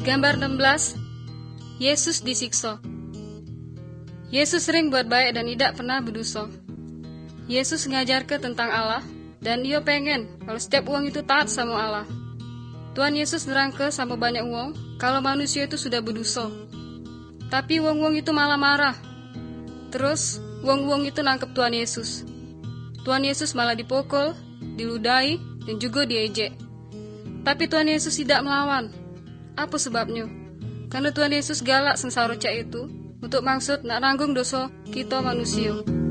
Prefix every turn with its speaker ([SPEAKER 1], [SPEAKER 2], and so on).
[SPEAKER 1] Gambar 16. Yesus disiksa. Yesus sering buat baik dan tidak pernah berdosa. Yesus ngajarkan tentang Allah dan Dia pengen kalau setiap uang itu taat sama Allah. Tuhan Yesus nerangke sama banyak uang kalau manusia itu sudah berdosa. Tapi uang itu malah marah. Terus uang itu nangkep Tuhan Yesus. Tuhan Yesus malah dipukul, diludahi, dan juga diejek. Tapi Tuhan Yesus tidak melawan. Apa sebabnya? Karena Tuhan Yesus galak sengsara cak itu untuk maksud nak nanggung dosa kita manusia.